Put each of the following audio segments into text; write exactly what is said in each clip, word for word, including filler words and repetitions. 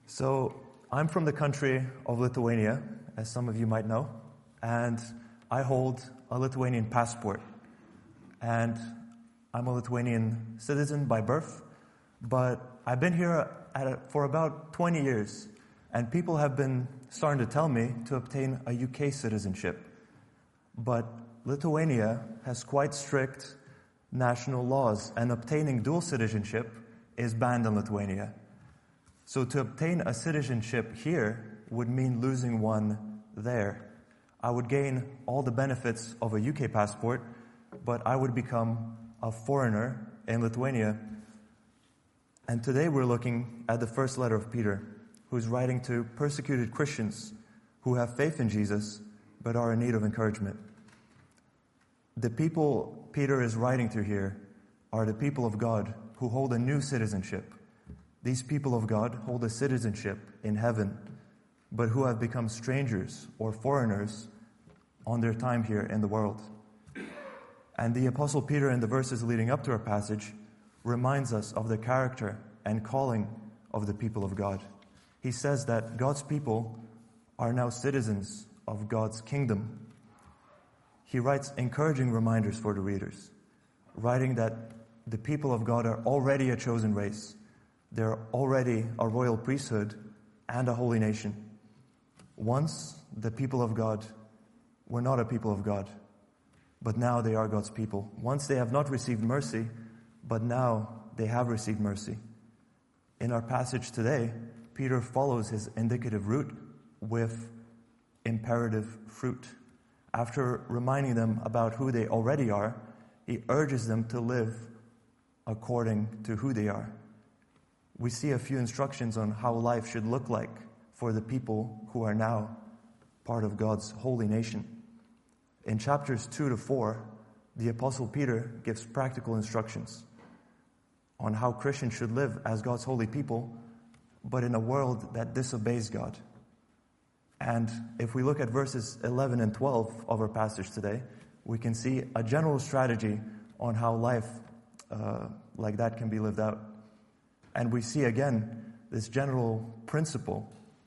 So I'm from the country of Lithuania, as some of you might know, and I hold a Lithuanian passport. And I'm a Lithuanian citizen by birth, but I've been here at a, for about twenty years, and people have been starting to tell me to obtain a U K citizenship. But Lithuania has quite strict national laws, and obtaining dual citizenship is banned in Lithuania. So to obtain a citizenship here would mean losing one there. I would gain all the benefits of a U K passport, but I would become a foreigner in Lithuania. And today we're looking at the first letter of Peter, who's writing to persecuted Christians who have faith in Jesus but are in need of encouragement. The people Peter is writing to here are the people of God who hold a new citizenship. These people of God hold a citizenship in heaven, but who have become strangers or foreigners on their time here in the world. And the Apostle Peter, in the verses leading up to our passage, reminds us of the character and calling of the people of God. He says that God's people are now citizens of God's kingdom. He writes encouraging reminders for the readers, writing that the people of God are already a chosen race. They're already a royal priesthood and a holy nation. Once, the people of God were not a people of God, but now they are God's people. Once they have not received mercy, but now they have received mercy. In our passage today, Peter follows his indicative route with imperative fruit. After reminding them about who they already are, he urges them to live according to who they are. We see a few instructions on how life should look like for the people who are now part of God's holy nation. In chapters two to four, the Apostle Peter gives practical instructions on how Christians should live as God's holy people, but in a world that disobeys God. And if we look at verses eleven and twelve of our passage today, we can see a general strategy on how life uh, like that can be lived out. And we see again this general principle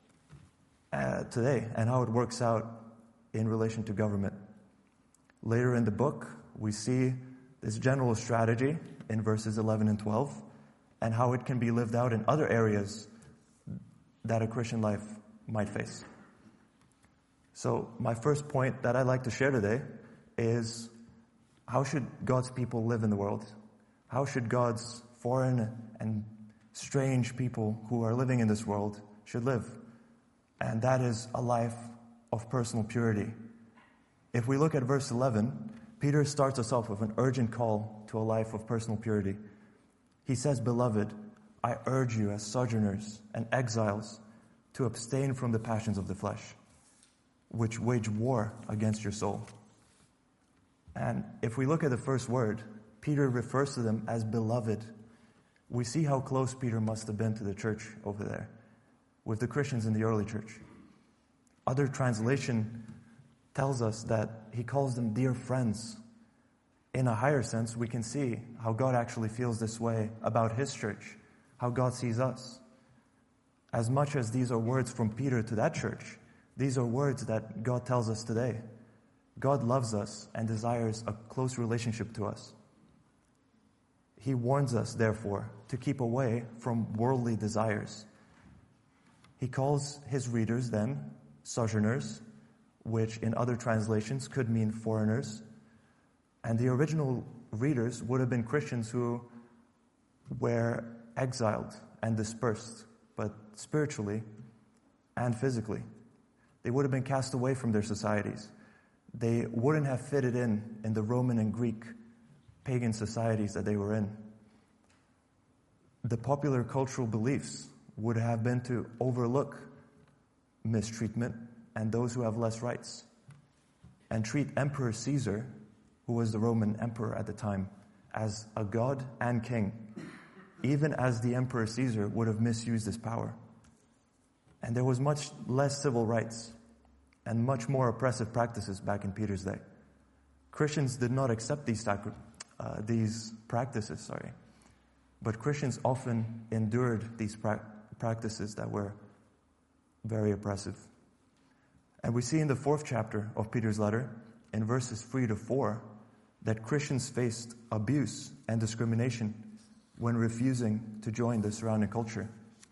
uh, today and how it works out in relation to government. Later in the book, we see this general strategy in verses eleven and twelve and how it can be lived out in other areas that a Christian life might face. So my first point that I'd like to share today is, how should God's people live in the world? How should God's foreign and strange people who are living in this world should live? And that is a life of personal purity. If we look at verse eleven, Peter starts us off with an urgent call to a life of personal purity. He says, "Beloved, I urge you as sojourners and exiles to abstain from the passions of the flesh, which wage war against your soul." And if we look at the first word, Peter refers to them as beloved. We see how close Peter must have been to the church over there, with the Christians in the early church. Other translation tells us that he calls them dear friends. In a higher sense, we can see how God actually feels this way about his church, how God sees us. As much as these are words from Peter to that church, these are words that God tells us today. God loves us and desires a close relationship to us. He warns us, therefore, to keep away from worldly desires. He calls his readers, then, sojourners, which in other translations could mean foreigners. And the original readers would have been Christians who were exiled and dispersed, but spiritually and physically. They would have been cast away from their societies. They wouldn't have fitted in in the Roman and Greek pagan societies that they were in. The popular cultural beliefs would have been to overlook mistreatment and those who have less rights, and treat Emperor Caesar, who was the Roman emperor at the time, as a god and king, even as the Emperor Caesar would have misused his power. And there was much less civil rights and much more oppressive practices back in Peter's day. Christians did not accept these uh, these practices, sorry, but Christians often endured these pra- practices that were very oppressive. And we see in the fourth chapter of Peter's letter, in verses three to four, that Christians faced abuse and discrimination when refusing to join the surrounding culture.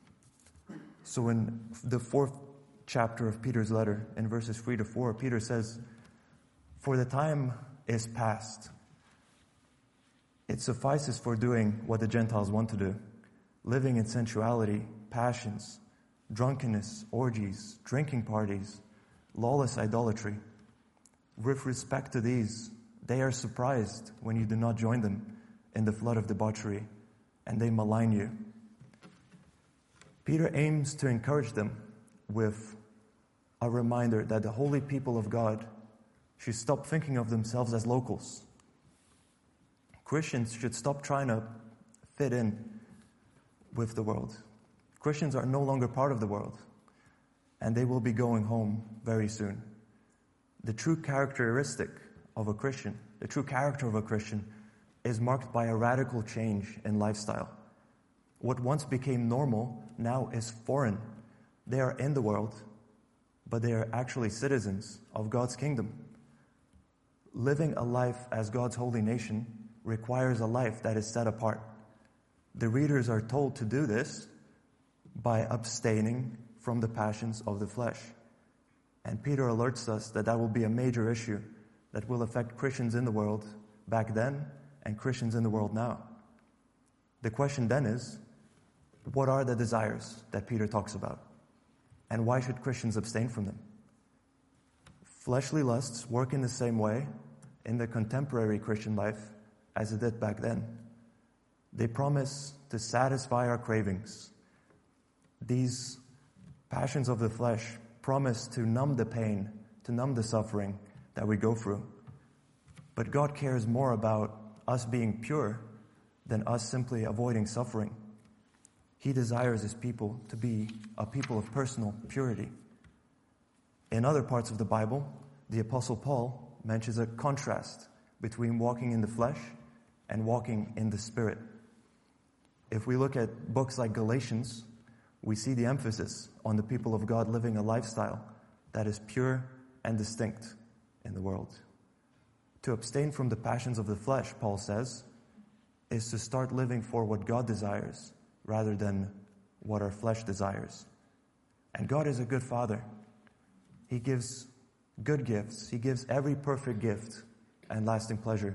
So in the fourth chapter of Peter's letter, in verses three to four, Peter says, "For the time is past. It suffices for doing what the Gentiles want to do, living in sensuality, passions, drunkenness, orgies, drinking parties, lawless idolatry. With respect to these, they are surprised when you do not join them in the flood of debauchery, and they malign you." Peter aims to encourage them with a reminder that the holy people of God should stop thinking of themselves as locals. Christians should stop trying to fit in with the world. Christians are no longer part of the world, and they will be going home very soon. The true characteristic of a Christian, the true character of a Christian, is marked by a radical change in lifestyle. What once became normal now is foreign. They are in the world, but they are actually citizens of God's kingdom. Living a life as God's holy nation requires a life that is set apart. The readers are told to do this by abstaining from the passions of the flesh. And Peter alerts us that that will be a major issue that will affect Christians in the world back then and Christians in the world now. The question then is, what are the desires that Peter talks about? And why should Christians abstain from them? Fleshly lusts work in the same way in the contemporary Christian life as it did back then. They promise to satisfy our cravings. These passions of the flesh promise to numb the pain, to numb the suffering that we go through. But God cares more about us being pure than us simply avoiding suffering. He desires His people to be a people of personal purity. In other parts of the Bible, the Apostle Paul mentions a contrast between walking in the flesh and walking in the Spirit. If we look at books like Galatians, we see the emphasis on the people of God living a lifestyle that is pure and distinct in the world. To abstain from the passions of the flesh, Paul says, is to start living for what God desires rather than what our flesh desires. And God is a good Father. He gives good gifts. He gives every perfect gift and lasting pleasure.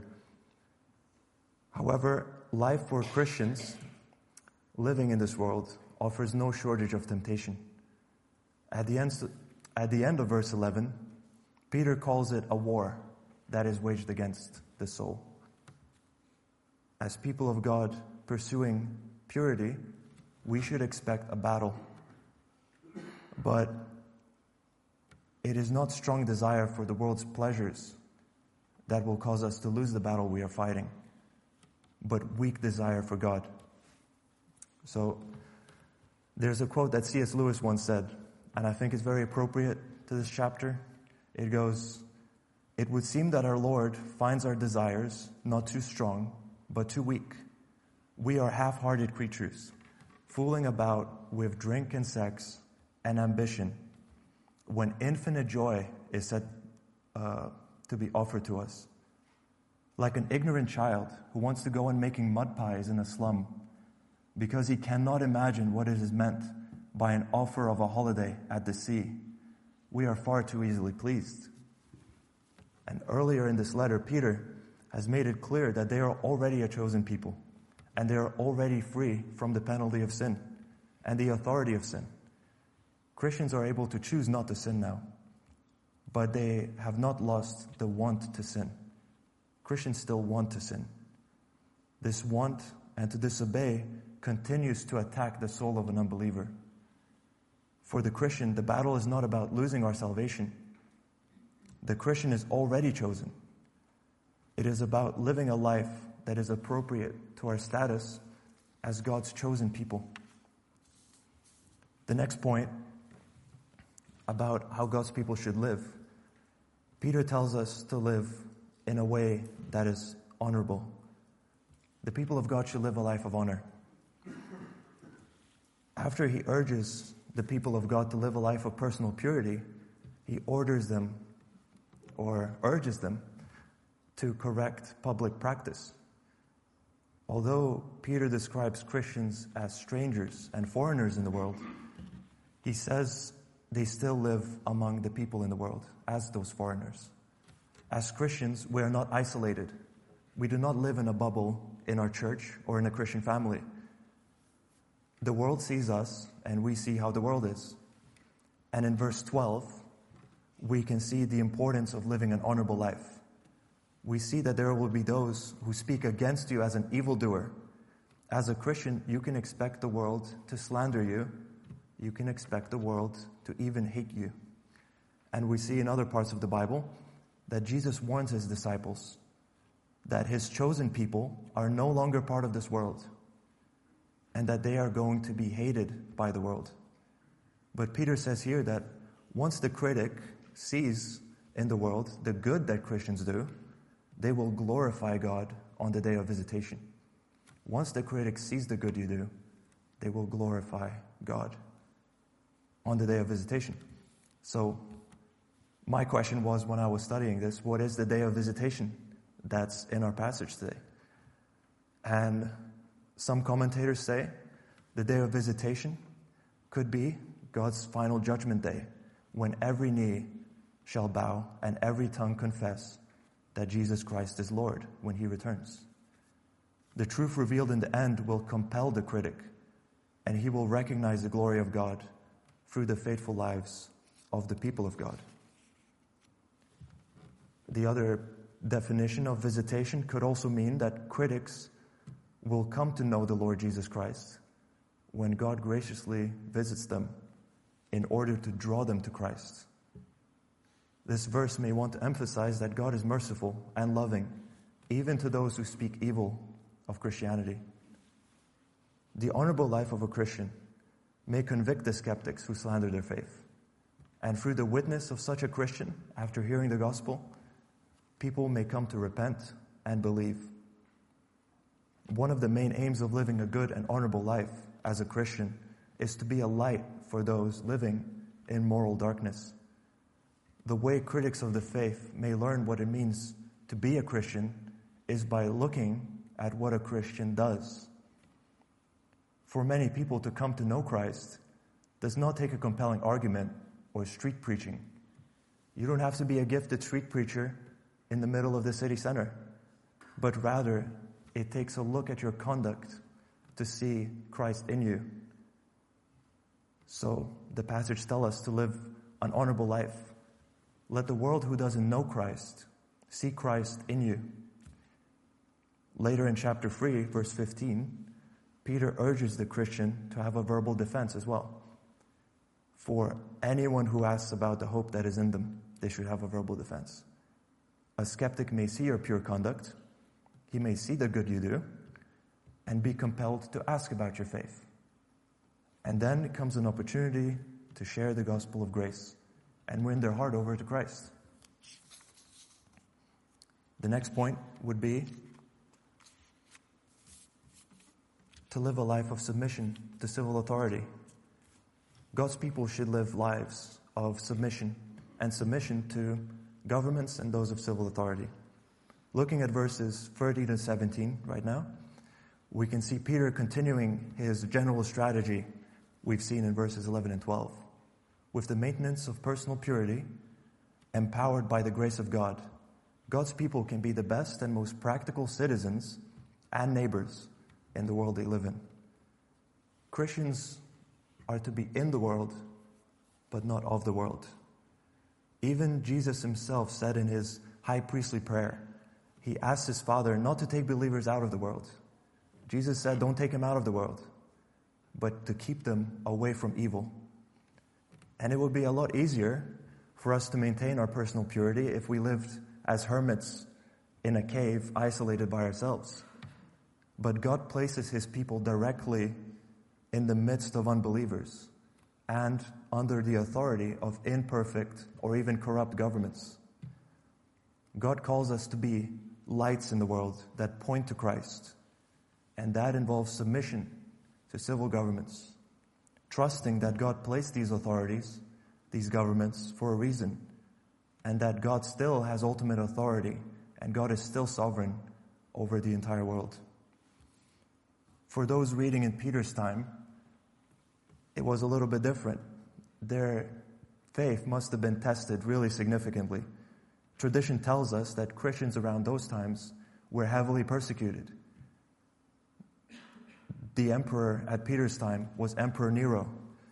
However, life for Christians living in this world offers no shortage of temptation. At the end, at the end of verse eleven, Peter calls it a war that is waged against the soul. As people of God pursuing purity, we should expect a battle. But it is not strong desire for the world's pleasures that will cause us to lose the battle we are fighting, but weak desire for God. So there's a quote that C S Lewis once said, and I think it's very appropriate to this chapter. It goes, "It would seem that our Lord finds our desires not too strong, but too weak. We are half-hearted creatures, fooling about with drink and sex and ambition, when infinite joy is said uh, to be offered to us. Like an ignorant child who wants to go on making mud pies in a slum because he cannot imagine what it is meant by an offer of a holiday at the sea, we are far too easily pleased." And earlier in this letter, Peter has made it clear that they are already a chosen people, and they are already free from the penalty of sin and the authority of sin. Christians are able to choose not to sin now, but they have not lost the want to sin. Christians still want to sin. This want and to disobey continues to attack the soul of an unbeliever. For the Christian, the battle is not about losing our salvation. The Christian is already chosen. It is about living a life that is appropriate to our status as God's chosen people. The next point about how God's people should live, Peter tells us to live in a way that is honorable. The people of God should live a life of honor. After he urges the people of God to live a life of personal purity, he orders them or urges them to correct public practice. Although Peter describes Christians as strangers and foreigners in the world, he says they still live among the people in the world as those foreigners. As Christians, we are not isolated. We do not live in a bubble in our church or in a Christian family. The world sees us, and we see how the world is. And in verse twelve, we can see the importance of living an honorable life. We see that there will be those who speak against you as an evildoer. As a Christian, you can expect the world to slander you. You can expect the world to even hate you. And we see in other parts of the Bible that Jesus warns his disciples that his chosen people are no longer part of this world and that they are going to be hated by the world. But Peter says here that once the critic sees in the world the good that Christians do, they will glorify God on the day of visitation. Once the critic sees the good you do, they will glorify God on the day of visitation. So my question was, when I was studying this, what is the day of visitation that's in our passage today? And some commentators say the day of visitation could be God's final judgment day, when every knee shall bow and every tongue confess that Jesus Christ is Lord when he returns. The truth revealed in the end will compel the critic, and he will recognize the glory of God through the faithful lives of the people of God. The other definition of visitation could also mean that critics will come to know the Lord Jesus Christ when God graciously visits them in order to draw them to Christ. This verse may want to emphasize that God is merciful and loving, even to those who speak evil of Christianity. The honorable life of a Christian may convict the skeptics who slander their faith. And through the witness of such a Christian, after hearing the gospel, people may come to repent and believe. One of the main aims of living a good and honorable life as a Christian is to be a light for those living in moral darkness. The way critics of the faith may learn what it means to be a Christian is by looking at what a Christian does. For many people to come to know Christ does not take a compelling argument or street preaching. You don't have to be a gifted street preacher in the middle of the city center, but rather it takes a look at your conduct to see Christ in you. So the passage tells us to live an honorable life. Let the world who doesn't know Christ see Christ in you. Later in chapter three, verse fifteen, Peter urges the Christian to have a verbal defense as well. For anyone who asks about the hope that is in them, they should have a verbal defense. A skeptic may see your pure conduct, he may see the good you do, and be compelled to ask about your faith. And then comes an opportunity to share the gospel of grace and win their heart over to Christ. The next point would be to live a life of submission to civil authority. God's people should live lives of submission and submission to governments and those of civil authority. Looking at verses thirteen to seventeen right now, we can see Peter continuing his general strategy we've seen in verses eleven and twelve. With the maintenance of personal purity, empowered by the grace of God, God's people can be the best and most practical citizens and neighbors in the world they live in. Christians are to be in the world, but not of the world. Even Jesus himself said in his high priestly prayer, he asked his Father not to take believers out of the world. Jesus said, don't take them out of the world, but to keep them away from evil. And it would be a lot easier for us to maintain our personal purity if we lived as hermits in a cave, isolated by ourselves. But God places his people directly in the midst of unbelievers and under the authority of imperfect or even corrupt governments. God calls us to be lights in the world that point to Christ, and that involves submission to civil governments, trusting that God placed these authorities, these governments, for a reason, and that God still has ultimate authority, and God is still sovereign over the entire world. For those reading in Peter's time, it was a little bit different. Their faith must have been tested really significantly. Tradition tells us that Christians around those times were heavily persecuted. The emperor at Peter's time was Emperor Nero.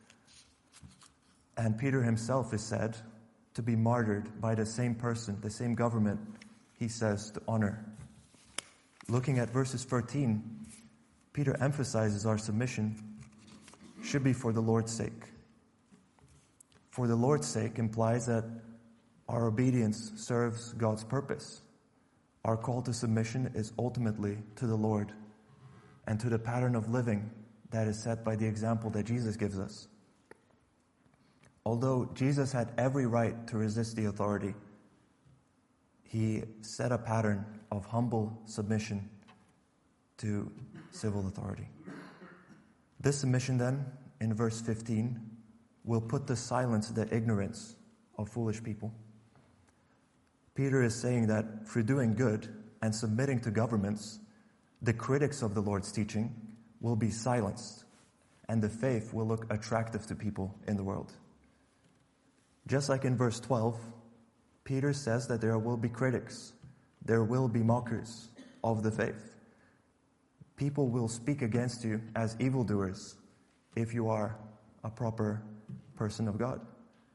And Peter himself is said to be martyred by the same person, the same government he says to honor. Looking at verses thirteen, Peter emphasizes our submission should be for the Lord's sake. For the Lord's sake implies that our obedience serves God's purpose. Our call to submission is ultimately to the Lord and to the pattern of living that is set by the example that Jesus gives us. Although Jesus had every right to resist the authority, he set a pattern of humble submission to civil authority. This submission then, in verse fifteen, will put to silence the ignorance of foolish people. Peter is saying that through doing good and submitting to governments, the critics of the Lord's teaching will be silenced, and the faith will look attractive to people in the world. Just like in verse twelve, Peter says that there will be critics, there will be mockers of the faith. People will speak against you as evildoers if you are a proper person of God.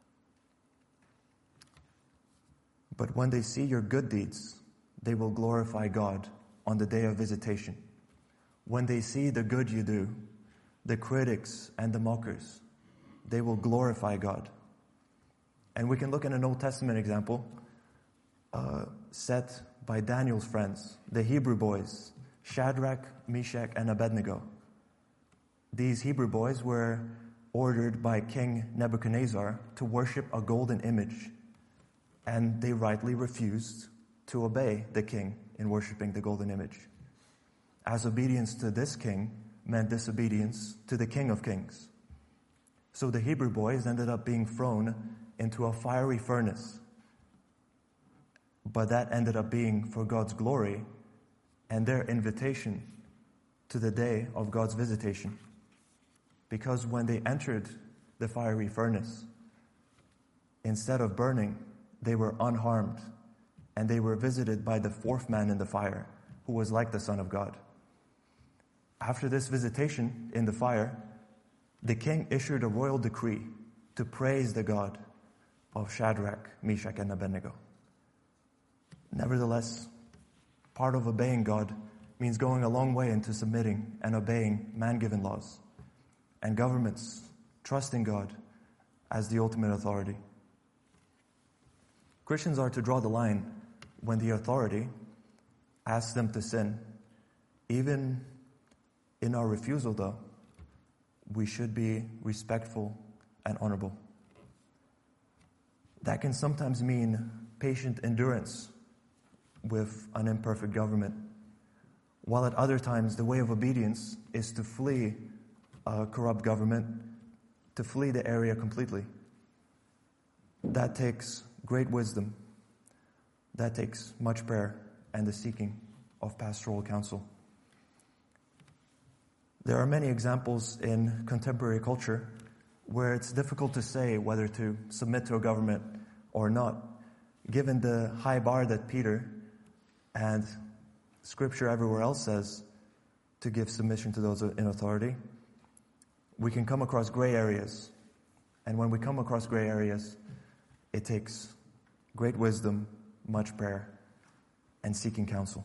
But when they see your good deeds, they will glorify God on the day of visitation. When they see the good you do, the critics and the mockers, they will glorify God. And we can look at an Old Testament example uh, set by Daniel's friends, the Hebrew boys, Shadrach, Meshach, and Abednego. These Hebrew boys were ordered by King Nebuchadnezzar to worship a golden image, and they rightly refused to obey the king in worshiping the golden image, as obedience to this king meant disobedience to the King of Kings. So the Hebrew boys ended up being thrown into a fiery furnace, but that ended up being for God's glory and their invitation to the day of God's visitation. Because when they entered the fiery furnace, instead of burning, they were unharmed, and they were visited by the fourth man in the fire, who was like the Son of God. After this visitation in the fire, the king issued a royal decree to praise the God of Shadrach, Meshach, and Abednego. Nevertheless, part of obeying God means going a long way into submitting and obeying man-given laws, and governments trusting God as the ultimate authority. Christians are to draw the line when the authority asks them to sin. Even in our refusal, though, we should be respectful and honorable. That can sometimes mean patient endurance with an imperfect government, while at other times the way of obedience is to flee a corrupt government, to flee the area completely. That takes great wisdom. That takes much prayer and the seeking of pastoral counsel. There are many examples in contemporary culture where it's difficult to say whether to submit to a government or not, given the high bar that Peter and Scripture everywhere else says to give submission to those in authority. We can come across gray areas, and when we come across gray areas, it takes great wisdom, much prayer, and seeking counsel.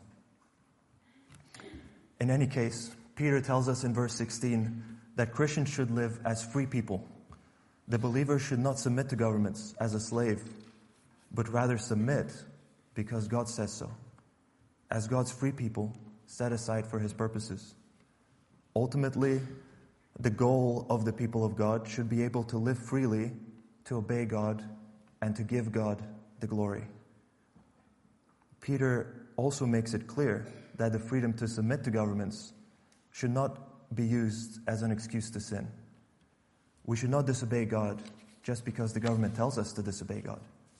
In any case, Peter tells us in verse sixteen that Christians should live as free people. The believer should not submit to governments as a slave, but rather submit because God says so, as God's free people set aside for His purposes. Ultimately, the goal of the people of God should be able to live freely, to obey God, and to give God the glory. Peter also makes it clear that the freedom to submit to governments should not be used as an excuse to sin. We should not disobey God just because the government tells us to disobey God.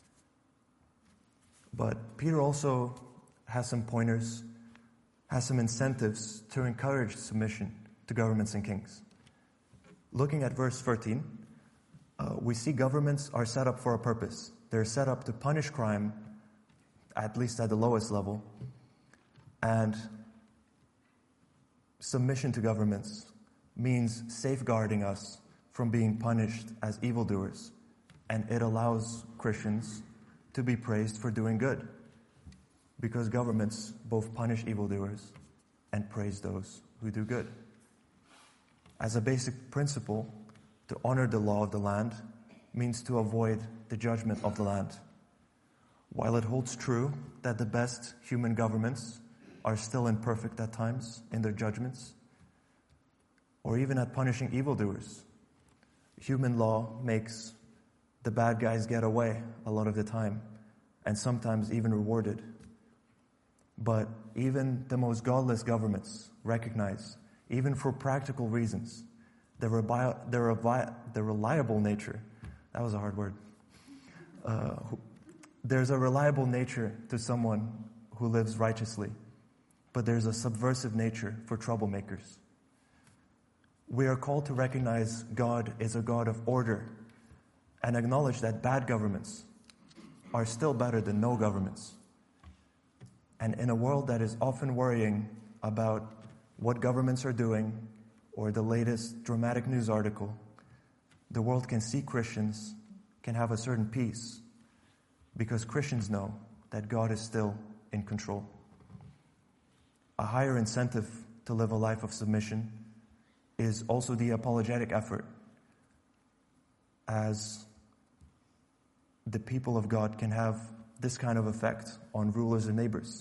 But Peter also has some pointers, has some incentives to encourage submission to governments and kings. Looking at verse thirteen, uh, we see governments are set up for a purpose. They're set up to punish crime, at least at the lowest level, and submission to governments means safeguarding us from being punished as evildoers, and it allows Christians to be praised for doing good, because governments both punish evildoers and praise those who do good. As a basic principle, to honor the law of the land means to avoid the judgment of the land. While it holds true that the best human governments are still imperfect at times in their judgments, or even at punishing evildoers, human law makes the bad guys get away a lot of the time, and sometimes even rewarded. But even the most godless governments recognize, even for practical reasons, the, rebi- the, revi- the reliable nature, that was a hard word, uh, who, there's a reliable nature to someone who lives righteously, but there's a subversive nature for troublemakers. We are called to recognize God is a God of order and acknowledge that bad governments are still better than no governments. And in a world that is often worrying about what governments are doing or the latest dramatic news article, the world can see Christians can have a certain peace because Christians know that God is still in control. A higher incentive to live a life of submission is also the apologetic effort, as the people of God can have this kind of effect on rulers and neighbors.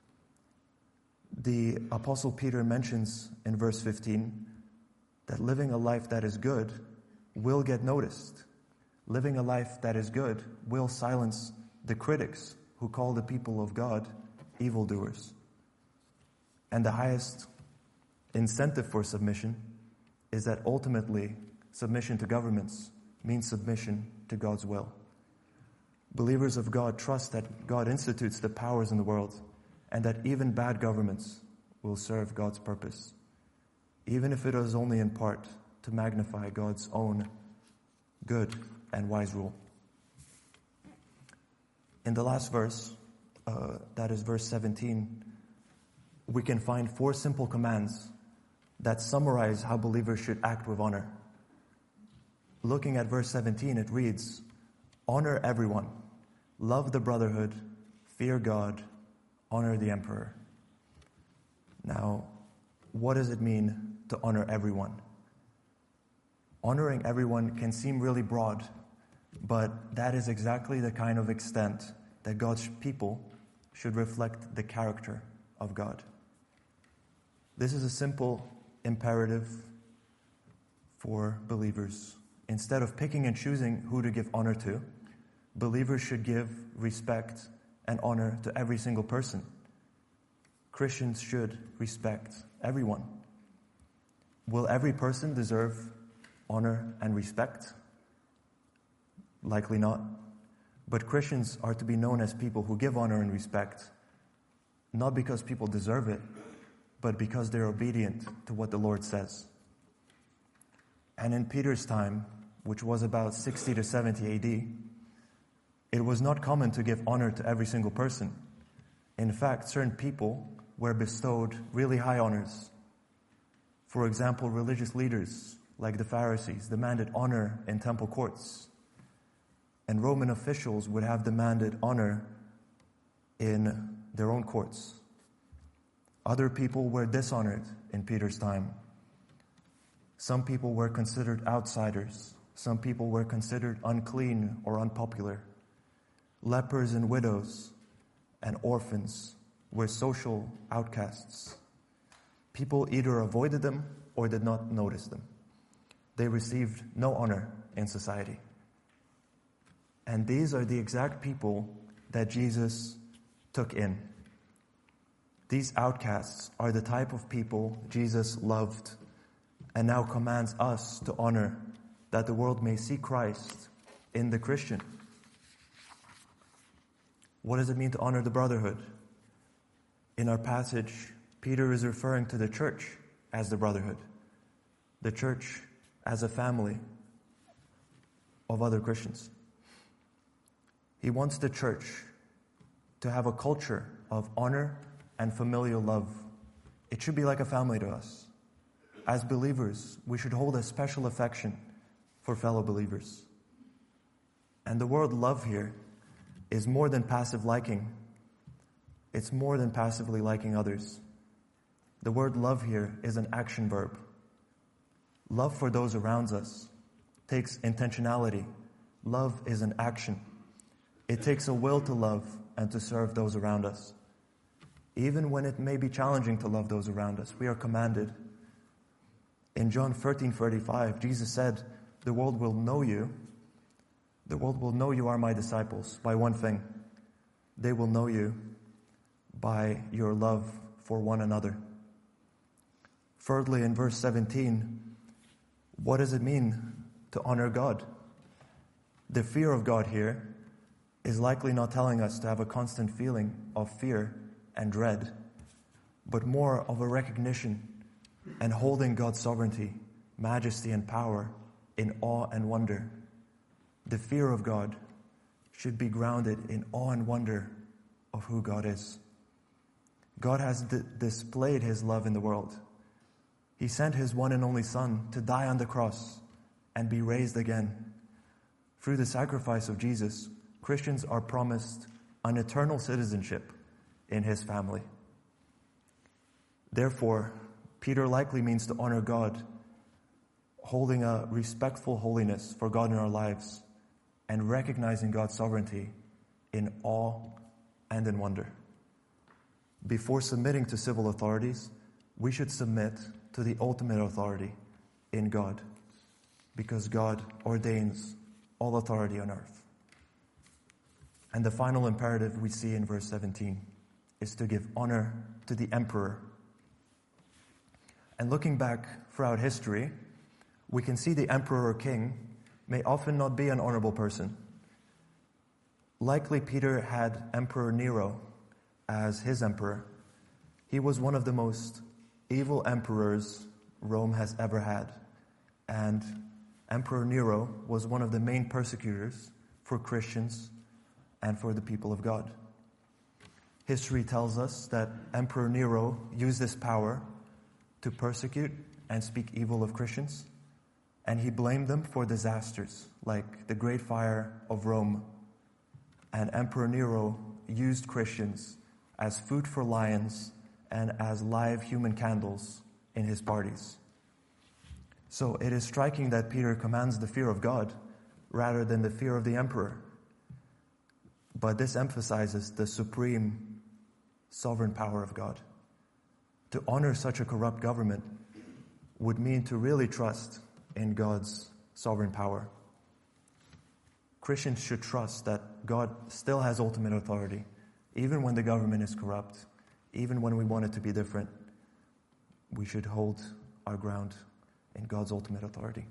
The Apostle Peter mentions in verse fifteen that living a life that is good will get noticed. Living a life that is good will silence the critics who call the people of God evildoers. And the highest incentive for submission is that ultimately submission to governments means submission to God's will. Believers of God trust that God institutes the powers in the world and that even bad governments will serve God's purpose, even if it is only in part to magnify God's own good and wise rule. In the last verse, uh, that is verse seventeen, we can find four simple commands that summarize how believers should act with honor. Looking at verse seventeen, it reads, honor everyone, love the brotherhood, fear God, honor the emperor. Now, what does it mean to honor everyone? Honoring everyone can seem really broad, but that is exactly the kind of extent that God's people should reflect the character of God. This is a simple imperative for believers. Instead of picking and choosing who to give honor to, believers should give respect and honor to every single person. Christians should respect everyone. Will every person deserve honor and respect? Likely not. But Christians are to be known as people who give honor and respect, not because people deserve it, but because they're obedient to what the Lord says. And in Peter's time, which was about sixty to seventy A D, it was not common to give honor to every single person. In fact, certain people were bestowed really high honors. For example, religious leaders like the Pharisees demanded honor in temple courts, and Roman officials would have demanded honor in their own courts. Other people were dishonored in Peter's time. Some people were considered outsiders. Some people were considered unclean or unpopular. Lepers and widows and orphans were social outcasts. People either avoided them or did not notice them. They received no honor in society. And these are the exact people that Jesus took in. These outcasts are the type of people Jesus loved and now commands us to honor that the world may see Christ in the Christian. What does it mean to honor the brotherhood? In our passage, Peter is referring to the church as the brotherhood, the church as a family of other Christians. He wants the church to have a culture of honor and familial love. It should be like a family to us. As believers, we should hold a special affection for fellow believers. And the word love here is more than passive liking. It's more than passively liking others. The word love here is an action verb. Love for those around us takes intentionality. Love is an action. It takes a will to love and to serve those around us. Even when it may be challenging to love those around us, we are commanded. In John thirteen thirty-five, Jesus said, "The world will know you. The world will know you are my disciples by one thing. They will know you by your love for one another." Thirdly, in verse seventeen, what does it mean to honor God? The fear of God here is likely not telling us to have a constant feeling of fear and dread, but more of a recognition and holding God's sovereignty, majesty, and power in awe and wonder. The fear of God should be grounded in awe and wonder of who God is. God has d- displayed His love in the world. He sent His one and only Son to die on the cross and be raised again. Through the sacrifice of Jesus, Christians are promised an eternal citizenship in His family. Therefore, Peter likely means to honor God, holding a respectful holiness for God in our lives and recognizing God's sovereignty in awe and in wonder. Before submitting to civil authorities, we should submit to the ultimate authority in God, because God ordains all authority on earth. And the final imperative we see in verse seventeen is to give honor to the emperor. And looking back throughout history, we can see the emperor or king may often not be an honorable person. Likely Peter had Emperor Nero as his emperor. He was one of the most evil emperors Rome has ever had. And Emperor Nero was one of the main persecutors for Christians and for the people of God. History tells us that Emperor Nero used this power to persecute and speak evil of Christians, and he blamed them for disasters like the Great Fire of Rome. And Emperor Nero used Christians as food for lions and as live human candles in his parties. So it is striking that Peter commands the fear of God rather than the fear of the emperor. But this emphasizes the supreme sovereign power of God. To honor such a corrupt government would mean to really trust in God's sovereign power. Christians should trust that God still has ultimate authority, even when the government is corrupt, even when we want it to be different. We should hold our ground in God's ultimate authority.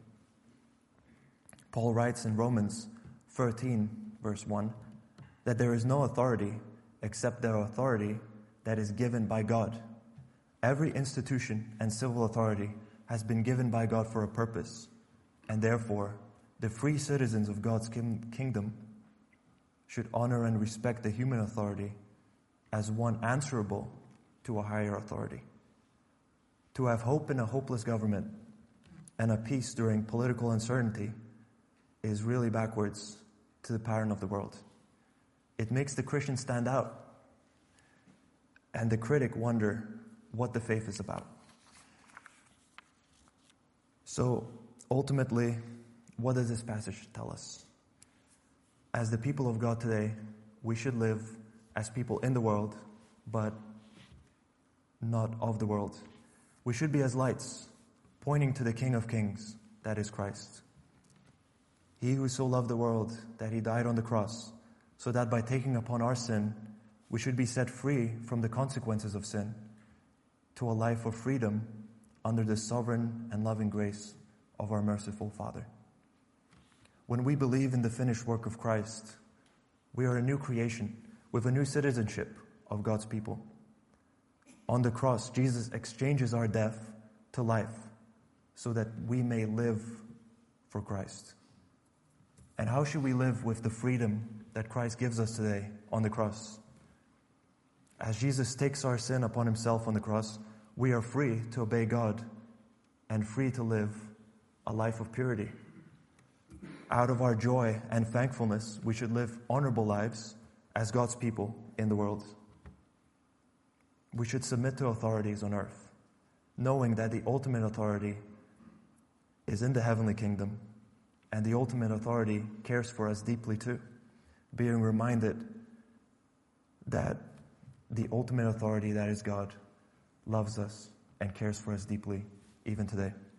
Paul writes in Romans thirteen, verse one, that there is no authority except the authority that is given by God. Every institution and civil authority has been given by God for a purpose, and therefore the free citizens of God's kingdom should honor and respect the human authority as one answerable to a higher authority. To have hope in a hopeless government and a peace during political uncertainty is really backwards to the pattern of the world. It makes the Christian stand out, and the critic wonder what the faith is about. So, ultimately, what does this passage tell us? As the people of God today, we should live as people in the world, but not of the world. We should be as lights, pointing to the King of Kings, that is Christ. He who so loved the world that He died on the cross, so that by taking upon our sin, we should be set free from the consequences of sin to a life of freedom under the sovereign and loving grace of our merciful Father. when we believe in the finished work of Christ, we are a new creation with a new citizenship of God's people. On the cross, Jesus exchanges our death to life so that we may live for Christ. And how should we live with the freedom that Christ gives us today on the cross? As Jesus takes our sin upon himself on the cross, we are free to obey God and free to live a life of purity. Out of our joy and thankfulness, we should live honorable lives as God's people in the world. We should submit to authorities on earth, knowing that the ultimate authority is in the heavenly kingdom, and the ultimate authority cares for us deeply too, being reminded that the ultimate authority, that is God, loves us and cares for us deeply even today.